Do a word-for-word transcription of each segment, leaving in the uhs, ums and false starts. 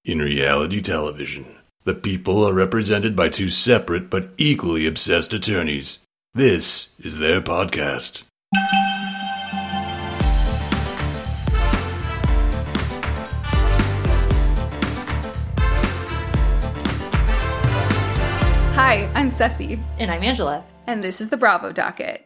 In reality television, the people are represented by two separate but equally obsessed attorneys. This is their podcast. Hi, I'm Ceci. And I'm Angela. And this is the Bravo Docket.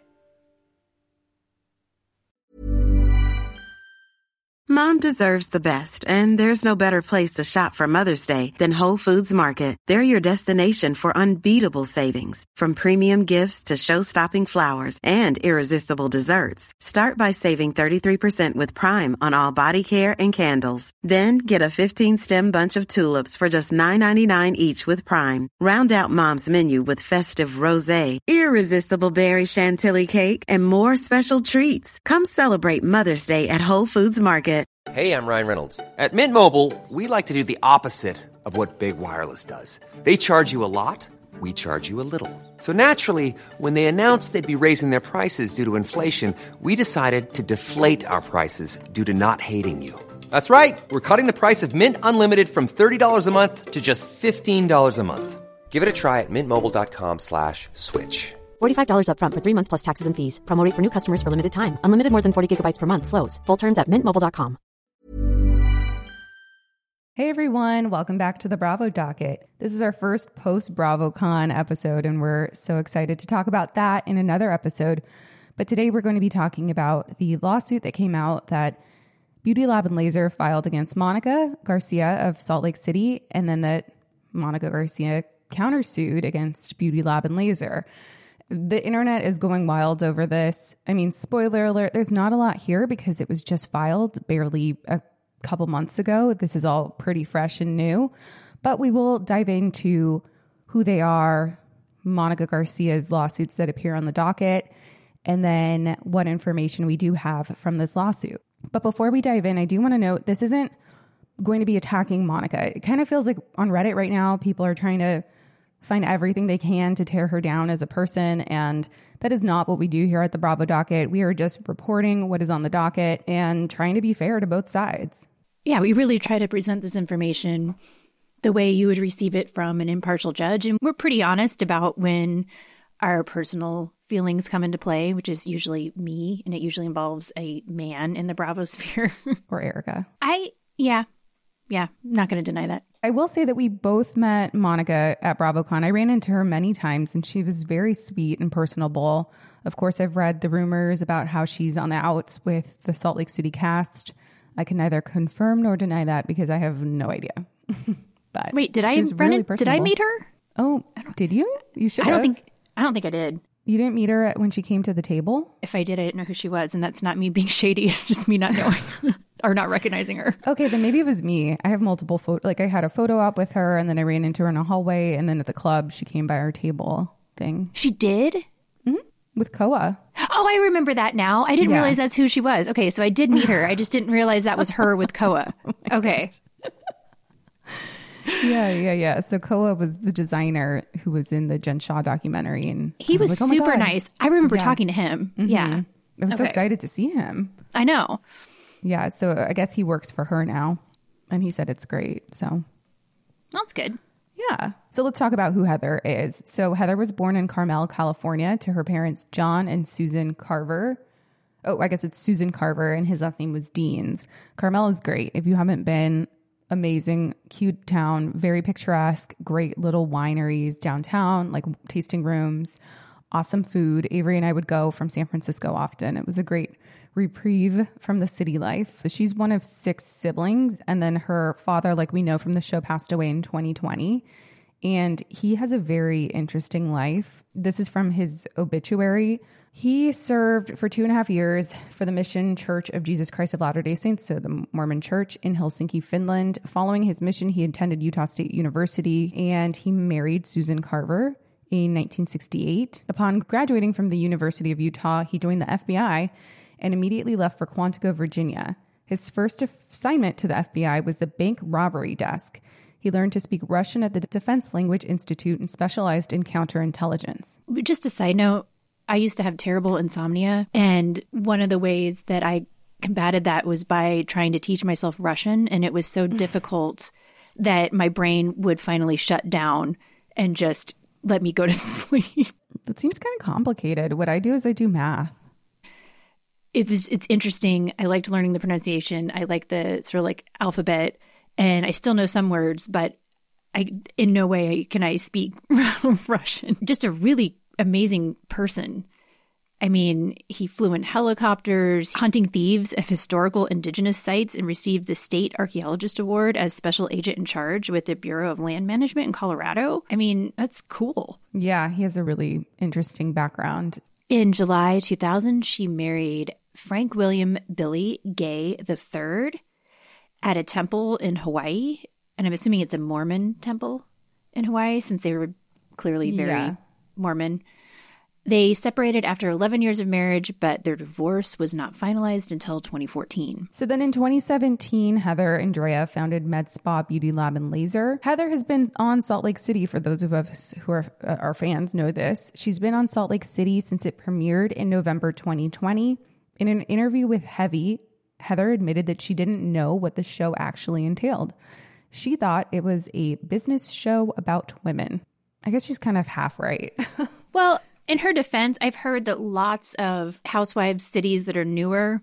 Mom deserves the best, and there's no better place to shop for Mother's Day than Whole Foods Market. They're your destination for unbeatable savings, from premium gifts to show-stopping flowers and irresistible desserts. Start by saving thirty-three percent with Prime on all body care and candles. Then get a fifteen-stem bunch of tulips for just nine ninety-nine each with Prime. Round out Mom's menu with festive rosé, irresistible berry chantilly cake, and more special treats. Come celebrate Mother's Day at Whole Foods Market. Hey, I'm Ryan Reynolds. At Mint Mobile, we like to do the opposite of what Big Wireless does. They charge you a lot, we charge you a little. So naturally, when they announced they'd be raising their prices due to inflation, we decided to deflate our prices due to not hating you. That's right. We're cutting the price of Mint Unlimited from thirty dollars a month to just fifteen dollars a month. Give it a try at mintmobile.com slash switch. forty-five dollars up front for three months plus taxes and fees. Promo rate for new customers for limited time. Unlimited more than forty gigabytes per month slows. Full terms at mint mobile dot com. Hey everyone, welcome back to the Bravo Docket. This is our first post-BravoCon episode, and we're so excited to talk about that in another episode. But today we're going to be talking about the lawsuit that came out that Beauty Lab and Laser filed against Monica Garcia of Salt Lake City, and then that Monica Garcia countersued against Beauty Lab and Laser. The internet is going wild over this. I mean, spoiler alert, there's not a lot here because it was just filed barely a couple months ago. This is all pretty fresh and new, but we will dive into who they are, Monica Garcia's lawsuits that appear on the docket, and then what information we do have from this lawsuit. But before we dive in, I do want to note this isn't going to be attacking Monica. It kind of feels like on Reddit right now, people are trying to find everything they can to tear her down as a person, and that is not what we do here at the Bravo Docket. We are just reporting what is on the docket and trying to be fair to both sides. Yeah, we really try to present this information the way you would receive it from an impartial judge, and we're pretty honest about when our personal feelings come into play, which is usually me, and it usually involves a man in the Bravo sphere. Or Erica. I, yeah, yeah, not going to deny that. I will say that we both met Monica at BravoCon. I ran into her many times, and she was very sweet and personable. Of course, I've read the rumors about how she's on the outs with the Salt Lake City cast. I can neither confirm nor deny that because I have no idea. But wait, did I run really it, did I meet her? Oh, did you? You should. I don't have. think I don't think I did. You didn't meet her when she came to the table? If I did, I didn't know who she was, and that's not me being shady. It's just me not knowing or not recognizing her. Okay, then maybe it was me. I have multiple photos. Like I had a photo op with her, and then I ran into her in a hallway, and then at the club, she came by our table thing. She did? Mm-hmm. With Koa. Oh, I remember that now. I didn't yeah. realize that's who she was. Okay, so I did meet her. I just didn't realize that was her with Koa. oh okay. Yeah, yeah, yeah. So Koa was the designer who was in the Jen Shah documentary, and he was, was like, super oh nice. I remember yeah. talking to him. Mm-hmm. Yeah, I was okay. so excited to see him. I know. Yeah, so I guess he works for her now, and he said it's great. So that's good. Yeah. So let's talk about who Heather is. So Heather was born in Carmel, California, to her parents John and Susan Carver. Oh, I guess it's Susan Carver, and his last name was Deans. Carmel is great. If you haven't been, amazing, cute town, very picturesque, great little wineries downtown, like tasting rooms, awesome food. Avery and I would go from San Francisco often. It was a great reprieve from the city life. She's one of six siblings, and then her father, like we know from the show, passed away in twenty twenty, and he has a very interesting life. This is from his obituary. He served for two and a half years for the Mission Church of Jesus Christ of Latter-day Saints, so the Mormon Church in Helsinki, Finland. Following his mission, he attended Utah State University, and he married Susan Carver in nineteen sixty-eight. Upon graduating from the University of Utah, he joined the F B I and immediately left for Quantico, Virginia. His first assignment to the F B I was the bank robbery desk. He learned to speak Russian at the Defense Language Institute and specialized in counterintelligence. Just a side note, I used to have terrible insomnia, and one of the ways that I combated that was by trying to teach myself Russian, and it was so difficult that my brain would finally shut down and just let me go to sleep. That seems kind of complicated. What I do is I do math. It was, it's interesting. I liked learning the pronunciation. I like the sort of like alphabet, and I still know some words, but I, in no way can I speak Russian. Just a really amazing person. I mean, he flew in helicopters, hunting thieves of historical indigenous sites, and received the State Archaeologist Award as special agent in charge with the Bureau of Land Management in Colorado. I mean, that's cool. Yeah, he has a really interesting background. In July two thousand, she married Frank William Billy Gay the third at a temple in Hawaii. And I'm assuming it's a Mormon temple in Hawaii, since they were clearly very Yeah. Mormon. They separated after eleven years of marriage, but their divorce was not finalized until twenty fourteen. So then in twenty seventeen, Heather and Drea founded Med Spa Beauty Lab and Laser. Heather has been on Salt Lake City. For those of us who are uh, our fans know this. She's been on Salt Lake City since it premiered in November twenty twenty. In an interview with Heavy, Heather admitted that she didn't know what the show actually entailed. She thought it was a business show about women. I guess she's kind of half right. Well, in her defense, I've heard that lots of housewives cities that are newer,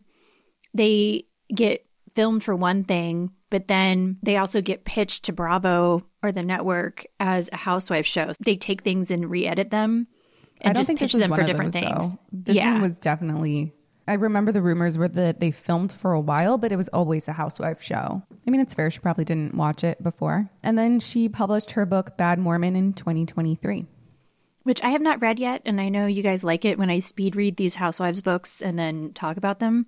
they get filmed for one thing, but then they also get pitched to Bravo or the network as a housewife show. They take things and re-edit them and I don't just think pitch this was them one for of different those, things. though. This yeah. one was definitely... I remember the rumors were that they filmed for a while, but it was always a housewife show. I mean, it's fair. She probably didn't watch it before. And then she published her book, Bad Mormon, in twenty twenty-three. Which I have not read yet, and I know you guys like it when I speed read these housewives books and then talk about them.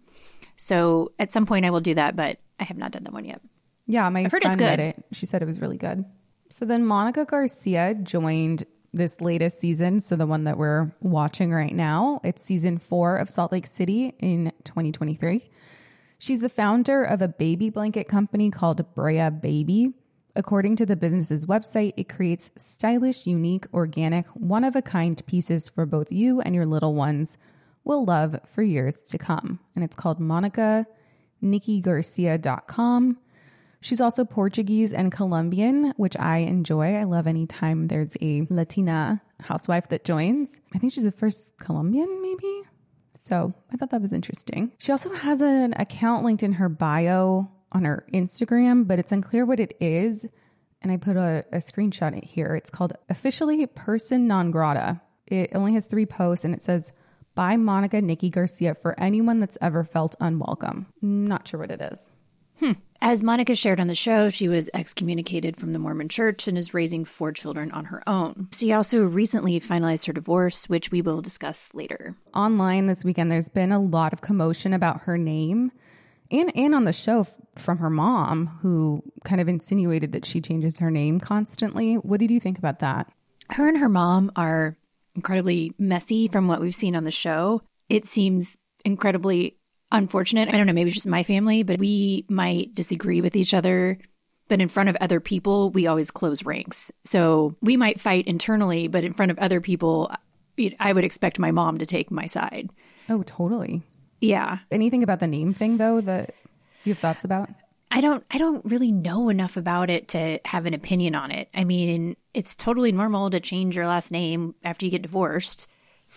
So at some point I will do that, but I have not done that one yet. Yeah, my I've heard friend it's good. read it. She said it was really good. So then Monica Garcia joined this latest season, so the one that we're watching right now. It's season four of Salt Lake City in twenty twenty-three. She's the founder of a baby blanket company called Brea Baby. According to the business's website, it creates stylish, unique, organic, one-of-a-kind pieces for both you and your little ones will love for years to come. And it's called monica nikki garcia dot com. She's also Portuguese and Colombian, which I enjoy. I love any time there's a Latina housewife that joins. I think she's the first Colombian, maybe. So I thought that was interesting. She also has an account linked in her bio on her Instagram, but it's unclear what it is. And I put a, a screenshot it here. It's called Officially Person Non Grata. It only has three posts, and it says, by Monica Nikki Garcia for anyone that's ever felt unwelcome. Not sure what it is. Hmm. As Monica shared on the show, she was excommunicated from the Mormon Church and is raising four children on her own. She also recently finalized her divorce, which we will discuss later. Online this weekend, there's been a lot of commotion about her name and, and on the show f- from her mom, who kind of insinuated that she changes her name constantly. What did you think about that? Her and her mom are incredibly messy from what we've seen on the show. It seems incredibly unfortunate. I don't know, maybe it's just my family, but we might disagree with each other. But in front of other people, we always close ranks. So we might fight internally, but in front of other people, I would expect my mom to take my side. Oh, totally. Yeah. Anything about the name thing, though, that you have thoughts about? I don't I don't really know enough about it to have an opinion on it. I mean, it's totally normal to change your last name after you get divorced.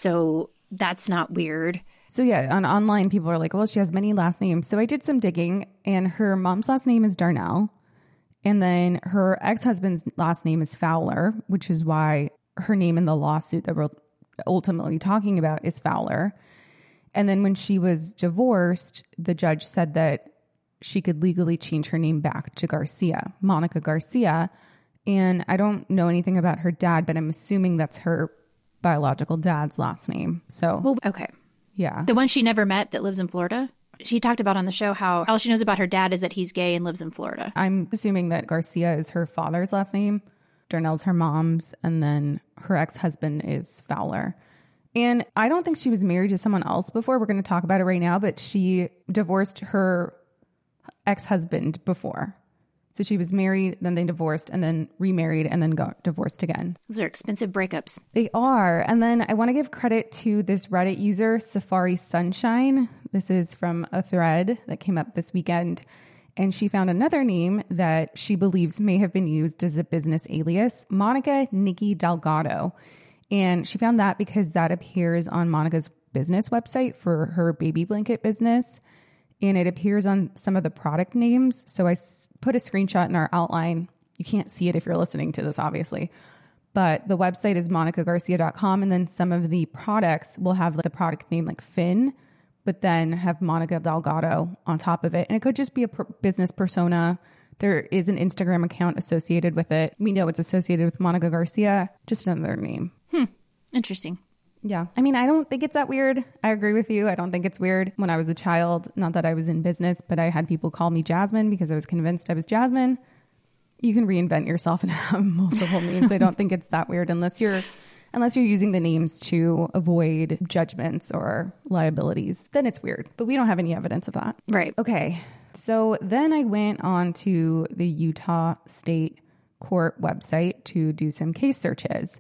So that's not weird. So yeah, on online, people are like, well, she has many last names. So I did some digging, and her mom's last name is Darnell. And then her ex-husband's last name is Fowler, which is why her name in the lawsuit that we're ultimately talking about is Fowler. And then when she was divorced, the judge said that she could legally change her name back to Garcia, Monica Garcia. And I don't know anything about her dad, but I'm assuming that's her biological dad's last name. So, Well, okay. yeah. The one she never met that lives in Florida. She talked about on the show how all she knows about her dad is that he's gay and lives in Florida. I'm assuming that Garcia is her father's last name. Darnell's her mom's. And then her ex-husband is Fowler. And I don't think she was married to someone else before. We're going to talk about it right now. But she divorced her ex-husband before. So she was married, then they divorced, and then remarried, and then got divorced again. Those are expensive breakups. They are. And then I want to give credit to this Reddit user, Safari Sunshine. This is from a thread that came up this weekend. And she found another name that she believes may have been used as a business alias, Monica Nikki Delgado. And she found that because that appears on Monica's business website for her baby blanket business. And it appears on some of the product names. So I s- put a screenshot in our outline. You can't see it if you're listening to this, obviously. But the website is monica garcia dot com. And then some of the products will have the product name like Finn, but then have Monica Delgado on top of it. And it could just be a per- business persona. There is an Instagram account associated with it. We know it's associated with Monica Garcia, just another name. Hmm. Interesting. Yeah. I mean, I don't think it's that weird. I agree with you. I don't think it's weird. When I was a child, not that I was in business, but I had people call me Jasmine because I was convinced I was Jasmine. You can reinvent yourself and have multiple names. I don't think it's that weird unless you're unless you're using the names to avoid judgments or liabilities. Then it's weird. But we don't have any evidence of that. Right. Okay. So then I went on to the Utah State Court website to do some case searches.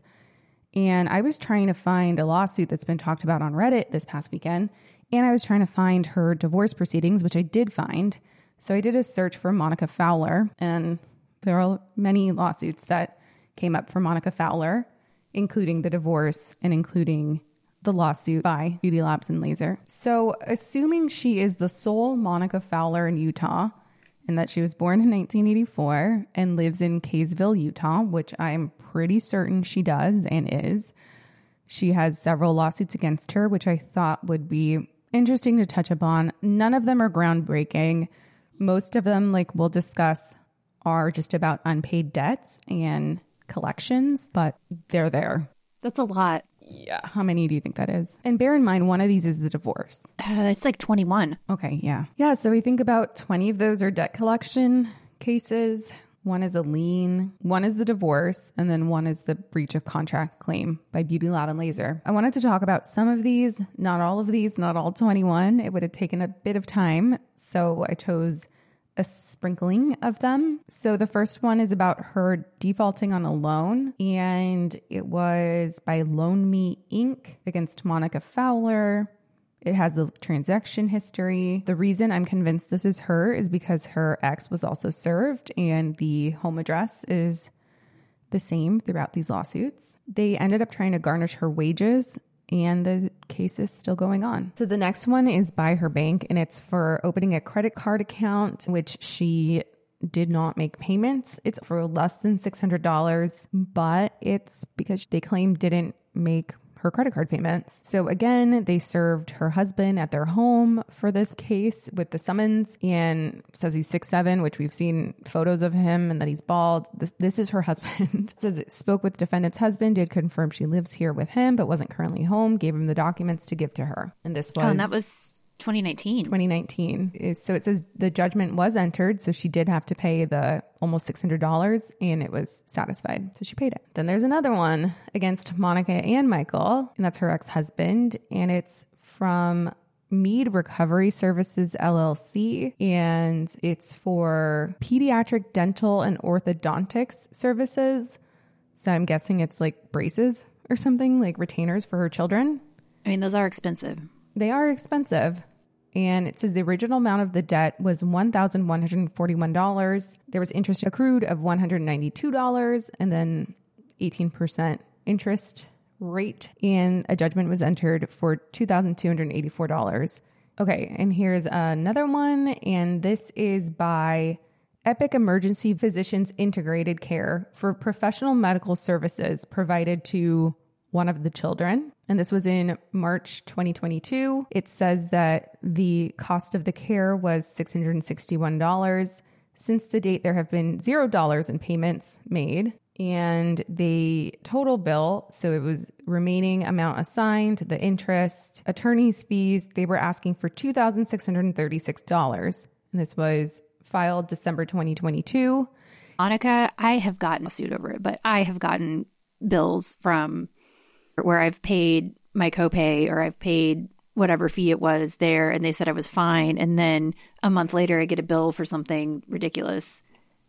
And I was trying to find a lawsuit that's been talked about on Reddit this past weekend. And I was trying to find her divorce proceedings, which I did find. So I did a search for Monica Fowler, and there are many lawsuits that came up for Monica Fowler, including the divorce and including the lawsuit by Beauty Labs and Laser. So assuming she is the sole Monica Fowler in Utah and that she was born in nineteen eighty-four and lives in Kaysville, Utah, which I'm pretty certain she does and is, she has several lawsuits against her, which I thought would be interesting to touch upon. None of them are groundbreaking. Most of them, like we'll discuss, are just about unpaid debts and collections, but they're there. That's a lot. Yeah. How many do you think that is? And bear in mind, one of these is the divorce. Uh, it's like twenty-one. Okay. Yeah. Yeah. So we think about twenty of those are debt collection cases. One is a lien, one is the divorce, and then one is the breach of contract claim by Beauty Lab and Laser. I wanted to talk about some of these, not all of these, not all twenty-one. It would have taken a bit of time. So I chose a sprinkling of them. So the first one is about her defaulting on a loan, and it was by Loan Me Incorporated against Monica Fowler. It has the transaction history. The reason I'm convinced this is her is because her ex was also served, and the home address is the same throughout these lawsuits. They ended up trying to garnish her wages, and the case is still going on. So the next one is by her bank, and it's for opening a credit card account, which she did not make payments. It's for less than six hundred dollars, but it's because they claim didn't make her credit card payments. So again, they served her husband at their home for this case with the summons, and says he's six seven, which we've seen photos of him, and that he's bald. This, this is her husband. It says it spoke with defendant's husband, did confirm she lives here with him, but wasn't currently home, gave him the documents to give to her. And this was... Oh, and that was twenty nineteen. twenty nineteen. So it says the judgment was entered, so she did have to pay the almost six hundred dollars, and it was satisfied. So she paid it. Then there's another one against Monica and Michael, and that's her ex-husband, and it's from Mead Recovery Services, L L C, and it's for pediatric dental and orthodontics services. So I'm guessing it's like braces or something, like retainers for her children. I mean, those are expensive. They are expensive. And it says the original amount of the debt was one thousand one hundred forty-one dollars. There was interest accrued of one hundred ninety-two dollars, and then eighteen percent interest rate. And a judgment was entered for two thousand two hundred eighty-four dollars. Okay, and here's another one. And this is by Epic Emergency Physicians Integrated Care for professional medical services provided to one of the children. And this was in March twenty twenty-two. It says that the cost of the care was six hundred sixty-one dollars. Since the date, there have been zero dollars in payments made. And the total bill, so it was remaining amount assigned, the interest, attorney's fees, they were asking for two thousand six hundred thirty-six dollars. And this was filed December twenty twenty-two. Monica, I have gotten a suit over it, but I have gotten bills from where I've paid my copay or I've paid whatever fee it was there, and they said I was fine. And then a month later, I get a bill for something ridiculous.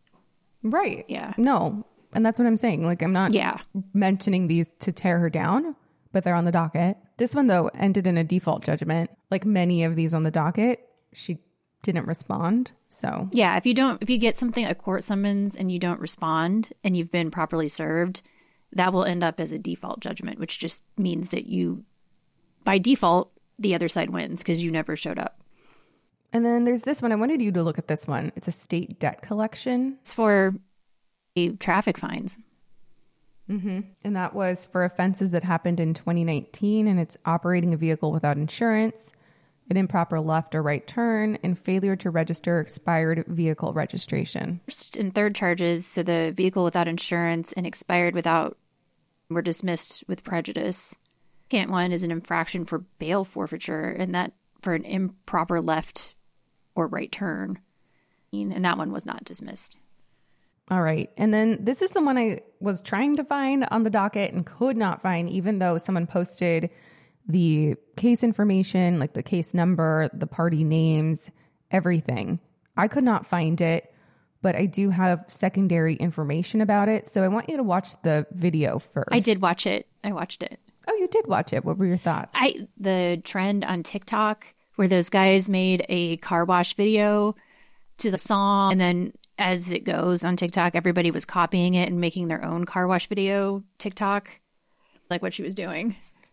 Right. Yeah. No. And that's what I'm saying. Like, I'm not yeah. mentioning these to tear her down, but they're on the docket. This one, though, ended in a default judgment. Like many of these on the docket, she didn't respond. So yeah, if you don't, if you get something, a court summons, and you don't respond and you've been properly served, that will end up as a default judgment, which just means that you, by default, the other side wins because you never showed up. And then there's this one. I wanted you to look at this one. It's a state debt collection. It's for traffic fines. Mm-hmm. And that was for offenses that happened in twenty nineteen, and it's operating a vehicle without insurance, an improper left or right turn, and failure to register expired vehicle registration. First and third charges, so the vehicle without insurance and expired without, were dismissed with prejudice. Second one is an infraction for bail forfeiture, and that for an improper left or right turn. And that one was not dismissed. All right. And then this is the one I was trying to find on the docket and could not find, even though someone posted the case information, like the case number, the party names, everything. I could not find it, but I do have secondary information about it. So I want you to watch the video first. I did watch it. I watched it. Oh, you did watch it. What were your thoughts? I the trend on TikTok where those guys made a car wash video to the song, and then as it goes on TikTok, everybody was copying it and making their own car wash video TikTok, like what she was doing.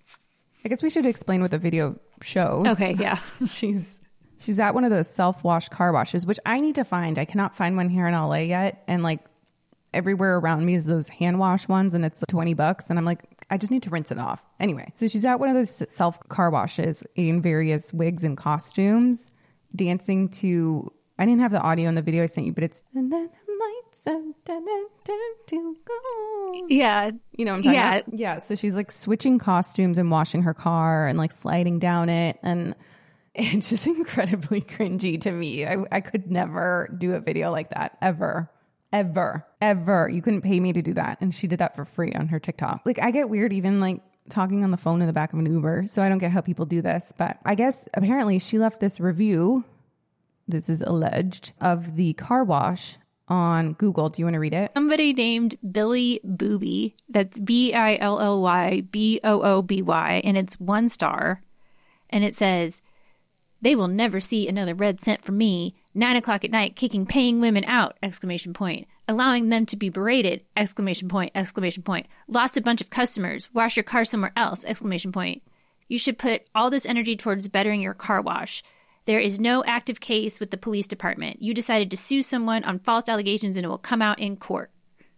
I guess we should explain what the video shows. Okay, yeah. she's she's at one of those self-wash car washes, which I need to find. I cannot find one here in L A yet, and like everywhere around me is those hand wash ones, and it's twenty bucks, and I'm like, I just need to rinse it off. Anyway, so she's at one of those self car washes in various wigs and costumes, dancing to, I didn't have the audio in the video I sent you, but it's, and then the lights are dun, dun, dun, to go. Yeah. You know what I'm talking yeah. about? Yeah. So she's like switching costumes and washing her car and like sliding down it. And it's just incredibly cringy to me. I, I could never do a video like that ever. Ever, ever. You couldn't pay me to do that. And she did that for free on her TikTok. Like, I get weird even like talking on the phone in the back of an Uber. So I don't get how people do this. But I guess apparently she left this review, this is alleged, of the car wash on Google. Do you want to read it? Somebody named Billy Booby. That's B I L L Y B O O B Y. And it's one star. And it says, "They will never see another red cent from me. Nine o'clock at night, kicking paying women out, exclamation point. Allowing them to be berated, exclamation point, exclamation point. Lost a bunch of customers. Wash your car somewhere else, exclamation point. You should put all this energy towards bettering your car wash. There is no active case with the police department. You decided to sue someone on false allegations and it will come out in court."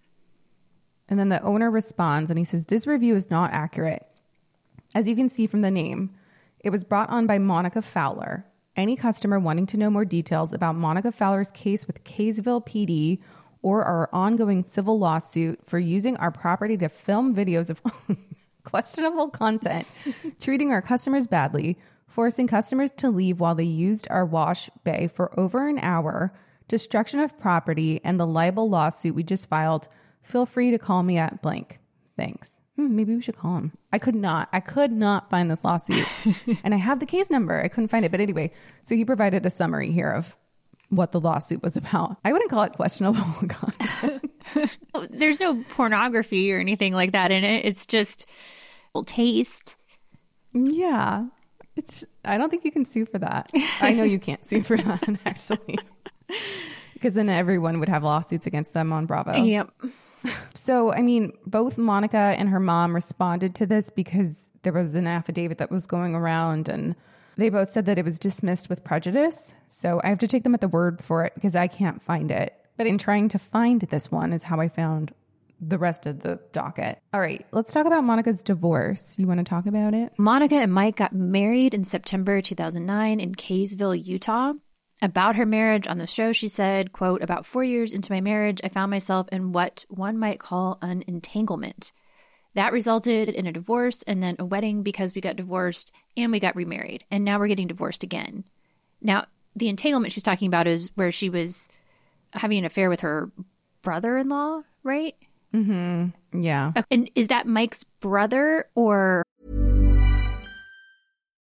And then the owner responds and he says, "This review is not accurate. As you can see from the name, it was brought on by Monica Fowler. Any customer wanting to know more details about Monica Fowler's case with Kaysville P D or our ongoing civil lawsuit for using our property to film videos of questionable content, treating our customers badly, forcing customers to leave while they used our wash bay for over an hour, destruction of property, and the libel lawsuit we just filed, feel free to call me at blank. Thanks." Hmm, maybe we should call him. I could not. I could not find this lawsuit. And I have the case number. I couldn't find it. But anyway, so he provided a summary here of what the lawsuit was about. I wouldn't call it questionable content. There's no pornography or anything like that in it. It's just taste. Yeah. It's. I don't think you can sue for that. I know you can't sue for that, actually. Because then everyone would have lawsuits against them on Bravo. Yep. So, I mean, both Monica and her mom responded to this because there was an affidavit that was going around and they both said that it was dismissed with prejudice. So I have to take them at the word for it because I can't find it. But in trying to find this one is how I found the rest of the docket. All right, let's talk about Monica's divorce. You want to talk about it? Monica and Mike got married in September two thousand nine in Kaysville, Utah. About her marriage on the show, she said, quote, "About four years into my marriage, I found myself in what one might call an entanglement. That resulted in a divorce and then a wedding because we got divorced and we got remarried. And now we're getting divorced again." Now, the entanglement she's talking about is where she was having an affair with her brother-in-law, right? Mm-hmm. Yeah. And is that Mike's brother or...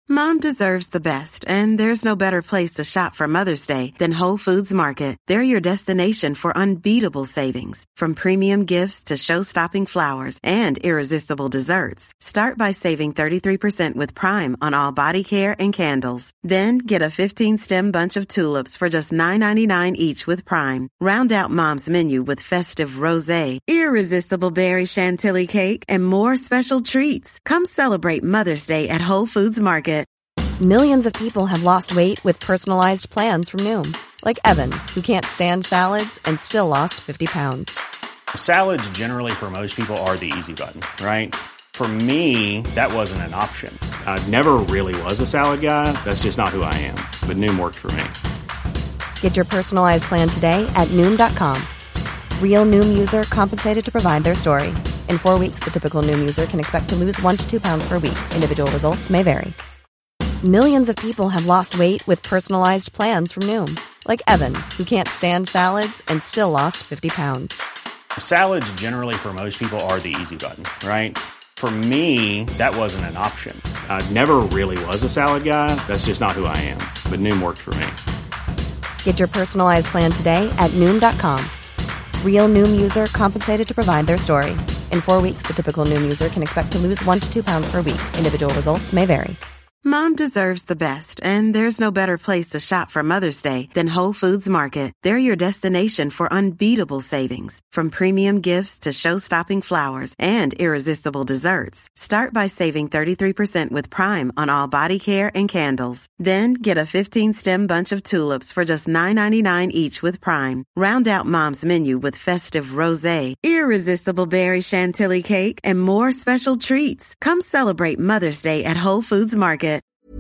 Mom deserves the best, and there's no better place to shop for Mother's Day than Whole Foods Market. They're your destination for unbeatable savings, from premium gifts to show-stopping flowers and irresistible desserts. Start by saving thirty-three percent with Prime on all body care and candles. Then get a fifteen-stem bunch of tulips for just nine ninety-nine each with Prime. Round out Mom's menu with festive rosé, irresistible berry chantilly cake, and more special treats. Come celebrate Mother's Day at Whole Foods Market. Millions of people have lost weight with personalized plans from Noom. Like Evan, who can't stand salads and still lost fifty pounds. Salads generally for most people are the easy button, right? For me, that wasn't an option. I never really was a salad guy. That's just not who I am. But Noom worked for me. Get your personalized plan today at Noom dot com. Real Noom user compensated to provide their story. In four weeks, the typical Noom user can expect to lose one to two pounds per week. Individual results may vary. Millions of people have lost weight with personalized plans from Noom. Like Evan, who can't stand salads and still lost fifty pounds. Salads generally for most people are the easy button, right? For me, that wasn't an option. I never really was a salad guy. That's just not who I am. But Noom worked for me. Get your personalized plan today at Noom dot com. Real Noom user compensated to provide their story. In four weeks, the typical Noom user can expect to lose one to two pounds per week. Individual results may vary. Mom deserves the best, and there's no better place to shop for Mother's Day than Whole Foods Market. They're your destination for unbeatable savings, from premium gifts to show-stopping flowers and irresistible desserts. Start by saving thirty-three percent with Prime on all body care and candles. Then get a fifteen-stem bunch of tulips for just nine ninety-nine each with Prime. Round out Mom's menu with festive rosé, irresistible berry chantilly cake, and more special treats. Come celebrate Mother's Day at Whole Foods Market.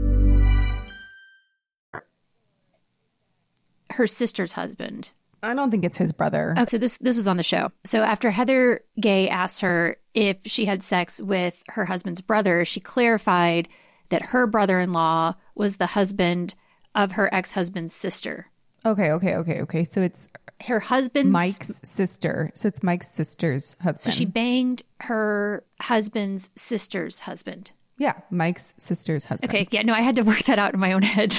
Her sister's husband. I don't think it's his brother. Oh, so this this was on the show. So after Heather Gay asked her if she had sex with her husband's brother, she clarified that her brother-in-law was the husband of her ex-husband's sister. Okay, okay, okay, okay. So it's her husband's... Mike's sister. So it's Mike's sister's husband. So she banged her husband's sister's husband. Yeah, Mike's sister's husband. Okay, yeah, no, I had to work that out in my own head.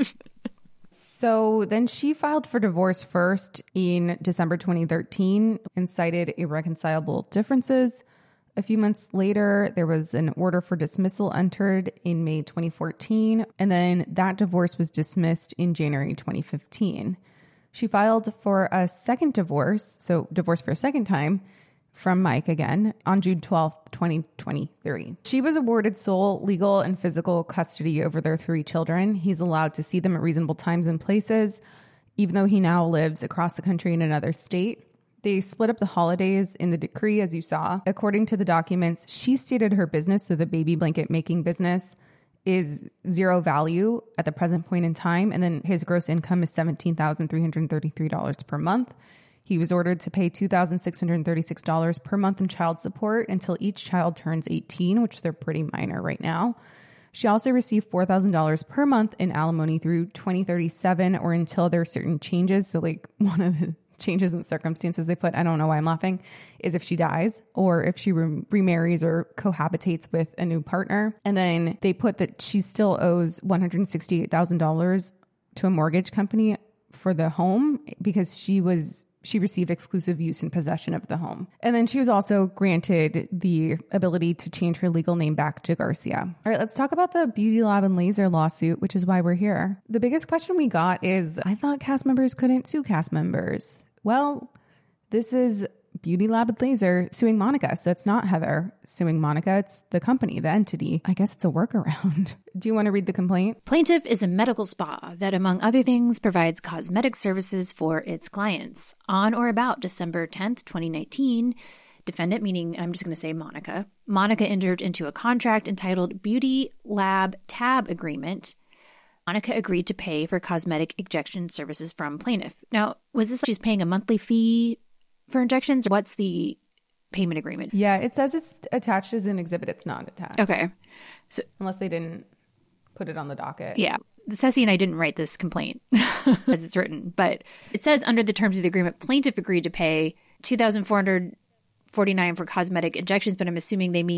So then she filed for divorce first in December twenty thirteen and cited irreconcilable differences. A few months later, there was an order for dismissal entered in May twenty fourteen, and then that divorce was dismissed in January twenty fifteen. She filed for a second divorce, so divorce for a second time, from Mike again on June twelfth, twenty twenty-three. She was awarded sole legal and physical custody over their three children. He's allowed to see them at reasonable times and places, even though he now lives across the country in another state. They split up the holidays in the decree, as you saw. According to the documents, she stated her business, so the baby blanket making business, is zero value at the present point in time, and then his gross income is seventeen thousand three hundred thirty-three dollars per month. He was ordered to pay two thousand six hundred thirty-six dollars per month in child support until each child turns eighteen, which they're pretty minor right now. She also received four thousand dollars per month in alimony through twenty thirty-seven or until there are certain changes. So like one of the changes in circumstances they put, I don't know why I'm laughing, is if she dies or if she re- remarries or cohabitates with a new partner. And then they put that she still owes one hundred sixty-eight thousand dollars to a mortgage company for the home because she was... She received exclusive use and possession of the home. And then she was also granted the ability to change her legal name back to Garcia. All right, let's talk about the Beauty Lab and Laser lawsuit, which is why we're here. The biggest question we got is, I thought cast members couldn't sue cast members. Well, this is Beauty Lab and Laser suing Monica. So it's not Heather suing Monica. It's the company, the entity. I guess it's a workaround. Do you want to read the complaint? Plaintiff is a medical spa that, among other things, provides cosmetic services for its clients. On or about December tenth, twenty nineteen, defendant, meaning I'm just going to say Monica, Monica entered into a contract entitled Beauty Lab Tab Agreement. Monica agreed to pay for cosmetic injection services from plaintiff. Now, was this like she's paying a monthly fee for injections? What's the payment agreement? Yeah, it says it's attached as an exhibit. It's not attached. Okay. So unless they didn't put it on the docket. Yeah. Ceci and I didn't write this complaint as it's written, but it says under the terms of the agreement, plaintiff agreed to pay two thousand four hundred forty-nine dollars for cosmetic injections, but I'm assuming they mean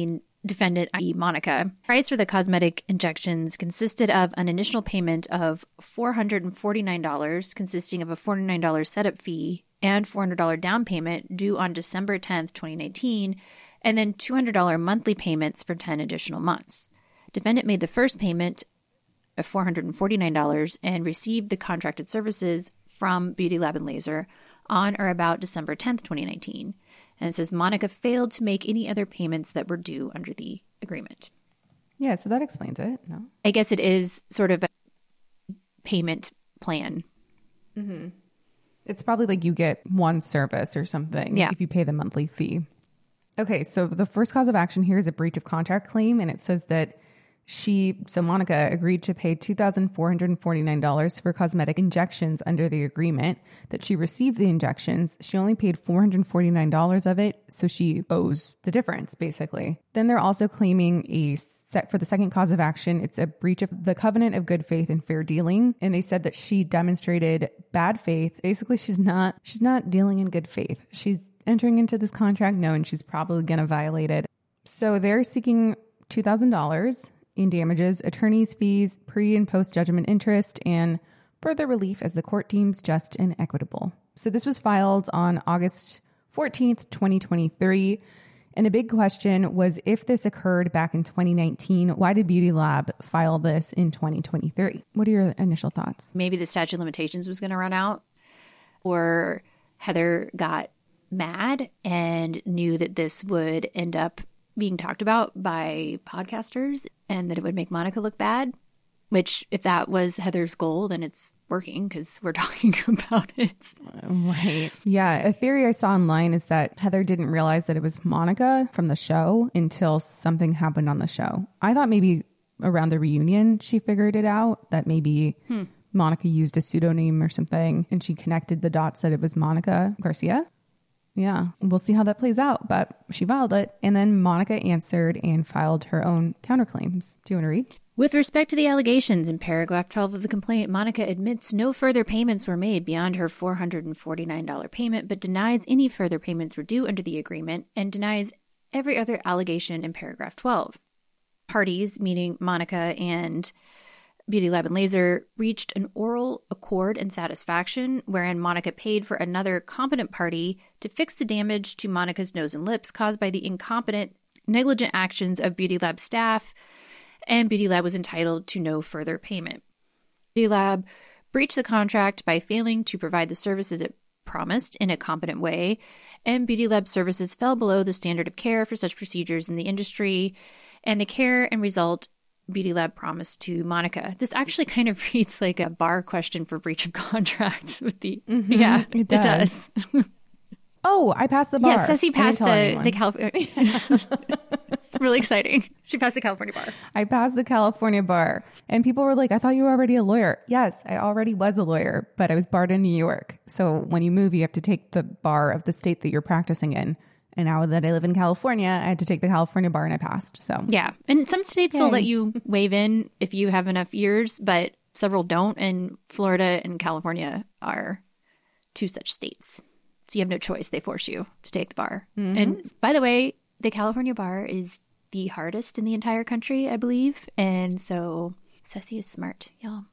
defendant, that is. Monica. Price for the cosmetic injections consisted of an initial payment of four hundred forty-nine dollars, consisting of a forty-nine dollars setup fee and four hundred dollars down payment due on December tenth, twenty nineteen, and then two hundred dollars monthly payments for ten additional months. Defendant made the first payment of four hundred forty-nine dollars and received the contracted services from Beauty Lab and Laser on or about December tenth, twenty nineteen. And it says Monica failed to make any other payments that were due under the agreement. Yeah, so that explains it. No, I guess it is sort of a payment plan. Mm-hmm. It's probably like you get one service or something yeah. if you pay the monthly fee. Okay, so the first cause of action here is a breach of contract claim, and it says that she, so Monica, agreed to pay two thousand four hundred forty-nine dollars for cosmetic injections under the agreement, that she received the injections. She only paid four hundred forty-nine dollars of it, so she owes the difference, basically. Then they're also claiming a set for the second cause of action. It's a breach of the covenant of good faith and fair dealing, and they said that she demonstrated bad faith. Basically, she's not she's not dealing in good faith. She's entering into this contract knowing she's probably going to violate it. So they're seeking two thousand dollars in damages, attorney's fees, pre and post judgment interest, and further relief as the court deems just and equitable. So this was filed on August fourteenth, twenty twenty-three. And a big question was, if this occurred back in twenty nineteen, why did Beauty Lab file this in twenty twenty-three? What are your initial thoughts? Maybe the statute of limitations was going to run out, or Heather got mad and knew that this would end up being talked about by podcasters and that it would make Monica look bad, which if that was Heather's goal, then it's working because we're talking about it. Right. Yeah. A theory I saw online is that Heather didn't realize that it was Monica from the show until something happened on the show. I thought maybe around the reunion she figured it out, that maybe hmm. Monica used a pseudonym or something, and she connected the dots that it was Monica Garcia. Yeah, we'll see how that plays out, but she filed it. And then Monica answered and filed her own counterclaims. Do you want to read? With respect to the allegations in paragraph twelve of the complaint, Monica admits no further payments were made beyond her four hundred forty-nine dollars payment, but denies any further payments were due under the agreement and denies every other allegation in paragraph twelve. Parties, meaning Monica and Beauty Lab and Laser, reached an oral accord and satisfaction wherein Monica paid for another competent party to fix the damage to Monica's nose and lips caused by the incompetent, negligent actions of Beauty Lab staff, and Beauty Lab was entitled to no further payment. Beauty Lab breached the contract by failing to provide the services it promised in a competent way, and Beauty Lab services fell below the standard of care for such procedures in the industry, and the care and result Beauty Lab promised to Monica. This actually kind of reads like a bar question for breach of contract with the mm-hmm, yeah, it does. It does. Oh, I passed the bar. Yes, Ceci passed the, the California. It's really exciting. She passed the California bar. I passed the California bar. And people were like, I thought you were already a lawyer. Yes, I already was a lawyer, but I was barred in New York. So when you move, you have to take the bar of the state that you're practicing in. And now that I live in California, I had to take the California bar and I passed. So yeah. And some states Yay. will let you waive in if you have enough years, but several don't. And Florida and California are two such states. So you have no choice. They force you to take the bar. Mm-hmm. And by the way, the California bar is the hardest in the entire country, I believe. And so Ceci is smart, y'all.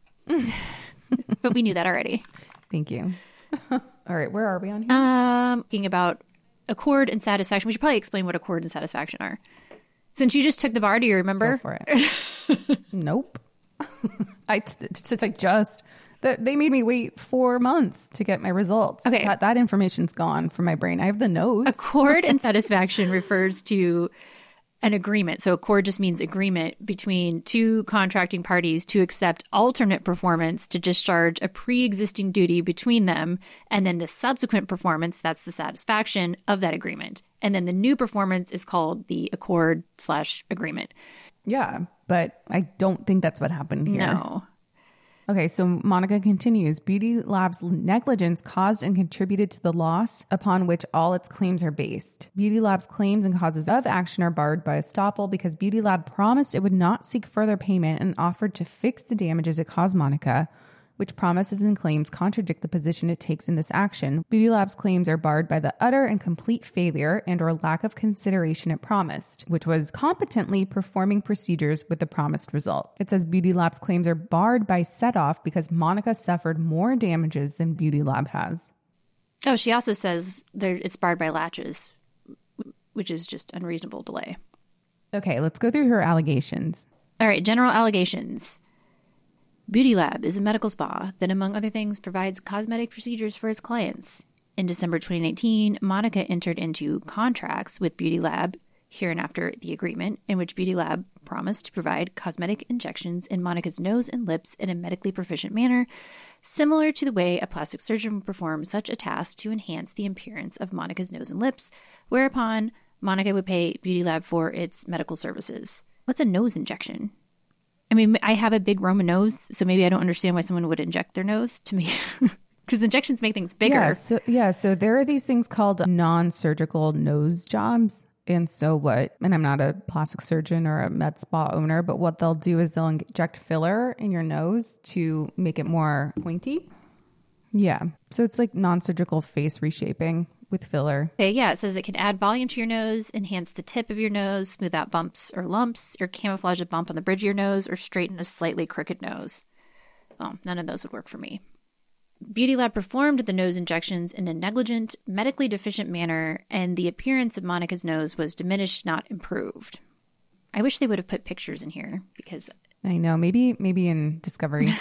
But we knew that already. Thank you. All right. Where are we on here? Um, talking about accord and satisfaction. We should probably explain what accord and satisfaction are. Since you just took the bar, do you remember? Go for it. Nope. I, since I just... That they made me wait four months to get my results. Okay. That, that information's gone from my brain. I have the notes. Accord and satisfaction refers to an agreement. So accord just means agreement between two contracting parties to accept alternate performance to discharge a pre-existing duty between them. And then the subsequent performance, that's the satisfaction of that agreement. And then the new performance is called the accord slash agreement. Yeah, but I don't think that's what happened here. No. Okay, so Monica continues, Beauty Lab's negligence caused and contributed to the loss upon which all its claims are based. Beauty Lab's claims and causes of action are barred by estoppel because Beauty Lab promised it would not seek further payment and offered to fix the damages it caused Monica, which promises and claims contradict the position it takes in this action. Beauty Lab's claims are barred by the utter and complete failure and or lack of consideration it promised, which was competently performing procedures with the promised result. It says Beauty Lab's claims are barred by set-off because Monica suffered more damages than Beauty Lab has. Oh, she also says there it's barred by latches, which is just unreasonable delay. Okay, let's go through her allegations. All right, general allegations. Beauty Lab is a medical spa that, among other things, provides cosmetic procedures for its clients. In December twenty nineteen, Monica entered into contracts with Beauty Lab, hereinafter the agreement, in which Beauty Lab promised to provide cosmetic injections in Monica's nose and lips in a medically proficient manner, similar to the way a plastic surgeon would perform such a task to enhance the appearance of Monica's nose and lips, whereupon Monica would pay Beauty Lab for its medical services. What's a nose injection? I mean, I have a big Roman nose, so maybe I don't understand why someone would inject their nose to me. Because injections make things bigger. Yeah so, yeah, so there are these things called non-surgical nose jobs. And so what, and I'm not a plastic surgeon or a med spa owner, but what they'll do is they'll inject filler in your nose to make it more pointy. Yeah. So it's like non-surgical face reshaping with filler. Okay, yeah, it says it can add volume to your nose, enhance the tip of your nose, smooth out bumps or lumps, or camouflage a bump on the bridge of your nose, or straighten a slightly crooked nose. Well, none of those would work for me. Beauty Lab performed the nose injections in a negligent, medically deficient manner, and the appearance of Monica's nose was diminished, not improved. I wish they would have put pictures in here, because... I know, maybe maybe in Discovery.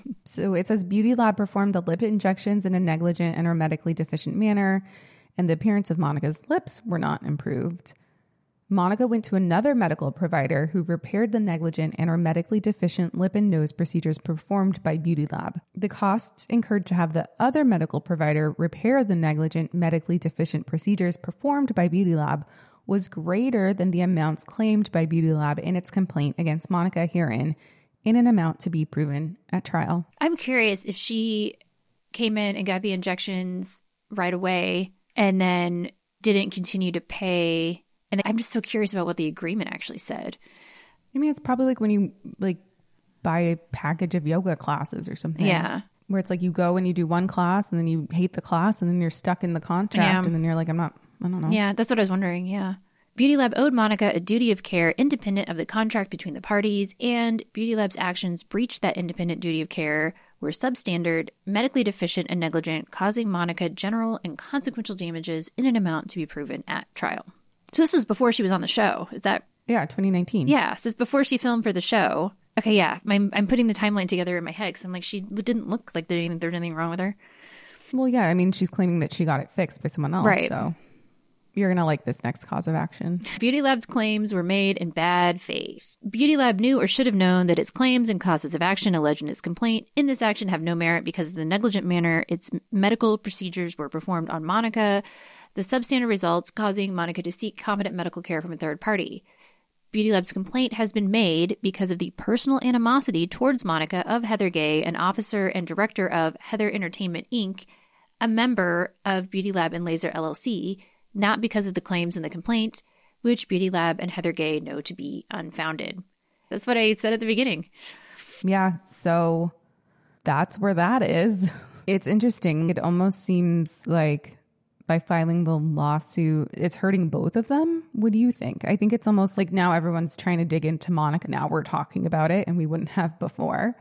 So it says Beauty Lab performed the lip injections in a negligent and or medically deficient manner, and the appearance of Monica's lips were not improved. Monica went to another medical provider who repaired the negligent and or medically deficient lip and nose procedures performed by Beauty Lab. The costs incurred to have the other medical provider repair the negligent, medically deficient procedures performed by Beauty Lab was greater than the amounts claimed by Beauty Lab in its complaint against Monica herein, in an amount to be proven at trial. I'm curious if she came in and got the injections right away and then didn't continue to pay. And I'm just so curious about what the agreement actually said. I mean, it's probably like when you like buy a package of yoga classes or something. Yeah. Where it's like you go and you do one class and then you hate the class and then you're stuck in the contract Yeah. and then you're like, I'm not, I don't know. Yeah, that's what I was wondering. Yeah. Beauty Lab owed Monica a duty of care independent of the contract between the parties, and Beauty Lab's actions breached that independent duty of care, were substandard, medically deficient, and negligent, causing Monica general and consequential damages in an amount to be proven at trial. So this is before she was on the show. Is that? Yeah, twenty nineteen. Yeah, this is before she filmed for the show. Okay, yeah. I'm, I'm putting the timeline together in my head because I'm like, she didn't look like there was anything wrong with her. Well, yeah. I mean, she's claiming that she got it fixed by someone else. Right. So you're going to like this next cause of action. Beauty Lab's claims were made in bad faith. Beauty Lab knew or should have known that its claims and causes of action alleged in its complaint in this action have no merit because of the negligent manner its medical procedures were performed on Monica, the substandard results causing Monica to seek competent medical care from a third party. Beauty Lab's complaint has been made because of the personal animosity towards Monica of Heather Gay, an officer and director of Heather Entertainment, Incorporated, a member of Beauty Lab and Laser L L C, not because of the claims in the complaint, which Beauty Lab and Heather Gay know to be unfounded. That's what I said at the beginning. Yeah, so that's where that is. It's interesting. It almost seems like by filing the lawsuit, it's hurting both of them. What do you think? I think it's almost like now everyone's trying to dig into Monica. Now we're talking about it and we wouldn't have before.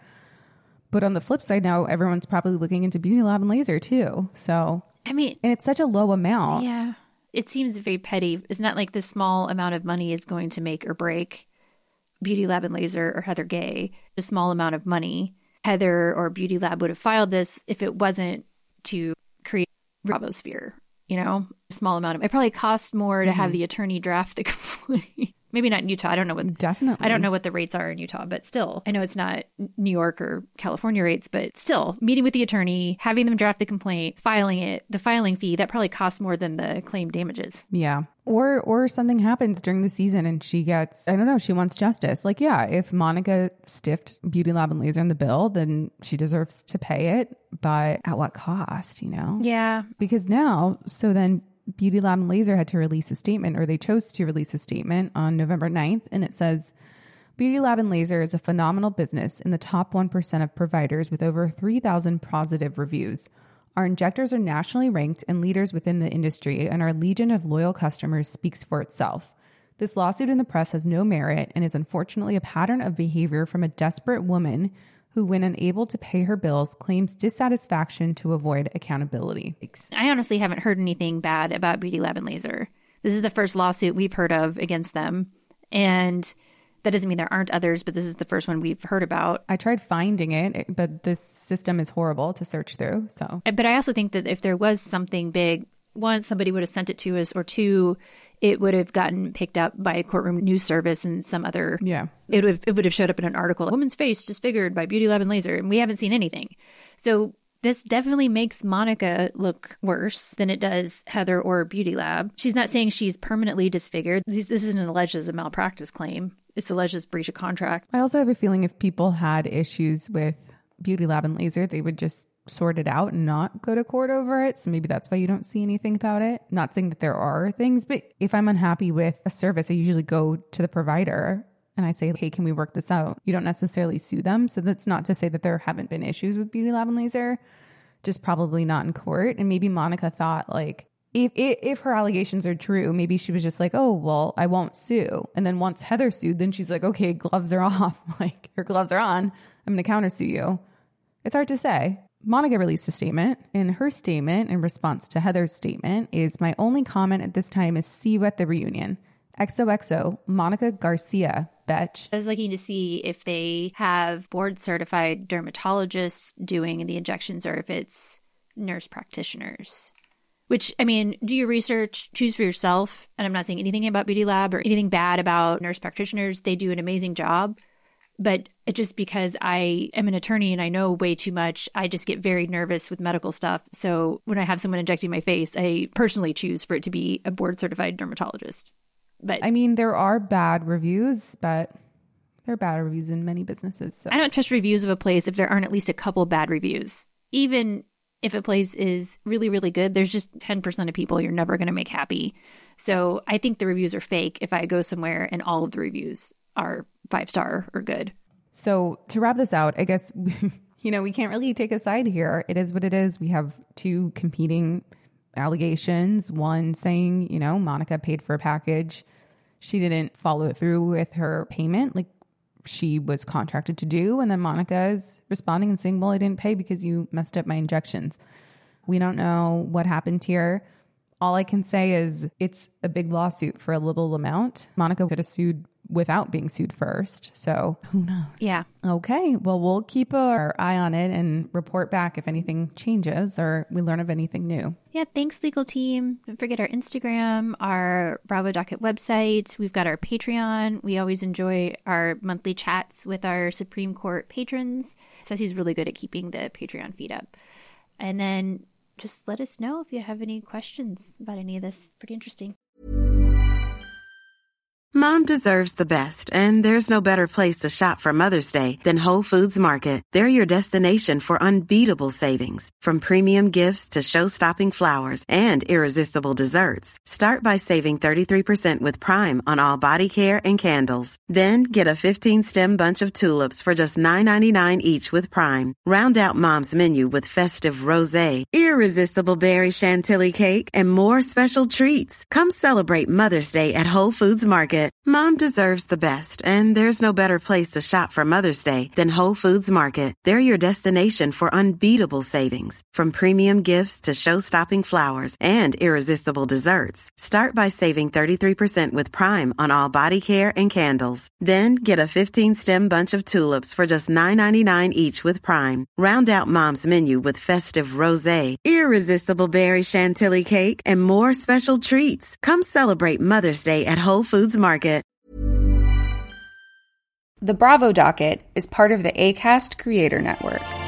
But on the flip side, now everyone's probably looking into Beauty Lab and Laser too. So, I mean, and it's such a low amount. Yeah. It seems very petty. It's not like this small amount of money is going to make or break Beauty Lab and Laser or Heather Gay. The small amount of money, Heather or Beauty Lab would have filed this if it wasn't to create Bravo sphere. You know, a small amount of it probably costs more to mm-hmm. have the attorney draft the complaint. Maybe not in Utah. I don't know what definitely. I don't know what the rates are in Utah, but still, I know it's not New York or California rates, but still, meeting with the attorney, having them draft the complaint, filing it, the filing fee that probably costs more than the claim damages. Yeah, or or something happens during the season and she gets I don't know. She wants justice. Like yeah, if Monica stiffed Beauty Lab and Laser in the bill, then she deserves to pay it. But at what cost? You know? Yeah, because now, so then. Beauty Lab and Laser had to release a statement, or they chose to release a statement on November ninth, and it says, Beauty Lab and Laser is a phenomenal business in the top one percent of providers with over three thousand positive reviews. Our injectors are nationally ranked and leaders within the industry, and our legion of loyal customers speaks for itself. This lawsuit in the press has no merit and is unfortunately a pattern of behavior from a desperate woman who, when unable to pay her bills, claims dissatisfaction to avoid accountability. I honestly haven't heard anything bad about Beauty Lab and Laser. This is the first lawsuit we've heard of against them. And that doesn't mean there aren't others, but this is the first one we've heard about. I tried finding it, but this system is horrible to search through. So, But I also think that if there was something big, one, somebody would have sent it to us, or two, it would have gotten picked up by a courtroom news service and some other. Yeah. It would have, it would have showed up in an article. A woman's face disfigured by Beauty Lab and Laser, and we haven't seen anything. So this definitely makes Monica look worse than it does Heather or Beauty Lab. She's not saying she's permanently disfigured. This, this isn't alleged as a malpractice claim. It's alleged as breach of contract. I also have a feeling if people had issues with Beauty Lab and Laser, they would just sort it out and not go to court over it. So maybe that's why you don't see anything about it. Not saying that there are things, but if I'm unhappy with a service, I usually go to the provider and I say, hey, can we work this out? You don't necessarily sue them. So that's not to say that there haven't been issues with Beauty Lab and Laser, just probably not in court. And maybe Monica thought, like, if, if if her allegations are true, maybe she was just like, oh, well, I won't sue. And then once Heather sued, then she's like, okay, gloves are off. Like, her gloves are on. I'm going to countersue you. It's hard to say. Monica released a statement. And her statement in response to Heather's statement is, my only comment at this time is see you at the reunion. X O X O, Monica Garcia, betch. I was looking to see if they have board certified dermatologists doing the injections or if it's nurse practitioners. Which, I mean, do your research, choose for yourself. And I'm not saying anything about Beauty Lab or anything bad about nurse practitioners. They do an amazing job. But it just because I am an attorney and I know way too much, I just get very nervous with medical stuff. So when I have someone injecting my face, I personally choose for it to be a board certified dermatologist. But I mean, there are bad reviews, but there are bad reviews in many businesses. So. I don't trust reviews of a place if there aren't at least a couple bad reviews. Even if a place is really, really good, there's just ten percent of people you're never going to make happy. So I think the reviews are fake if I go somewhere and all of the reviews are five star or good. So to wrap this out, I guess, you know, we can't really take a side here. It is what it is. We have two competing allegations. One saying, you know, Monica paid for a package. She didn't follow it through with her payment like she was contracted to do. And then Monica is responding and saying, well, I didn't pay because you messed up my injections. We don't know what happened here. All I can say is it's a big lawsuit for a little amount. Monica could have sued without being sued first. So who knows? Yeah. Okay. Well, we'll keep our eye on it and report back if anything changes or we learn of anything new. Yeah. Thanks, legal team. Don't forget our Instagram, our Bravo Docket website. We've got our Patreon. We always enjoy our monthly chats with our Supreme Court patrons. Ceci's really good at keeping the Patreon feed up. And then just let us know if you have any questions about any of this. It's pretty interesting. Mom deserves the best, and there's no better place to shop for Mother's Day than Whole Foods Market. They're your destination for unbeatable savings, from premium gifts to show-stopping flowers and irresistible desserts. Start by saving thirty-three percent with Prime on all body care and candles. Then get a fifteen-stem bunch of tulips for just nine ninety-nine each with Prime. Round out Mom's menu with festive rosé, irresistible berry chantilly cake, and more special treats. Come celebrate Mother's Day at Whole Foods Market. Mom deserves the best, and there's no better place to shop for Mother's Day than Whole Foods Market. They're your destination for unbeatable savings, from premium gifts to show-stopping flowers and irresistible desserts. Start by saving thirty-three percent with Prime on all body care and candles. Then get a fifteen-stem bunch of tulips for just nine ninety-nine each with Prime. Round out Mom's menu with festive rosé, irresistible berry chantilly cake, and more special treats. Come celebrate Mother's Day at Whole Foods Market. The Bravo Docket is part of the Acast Creator Network.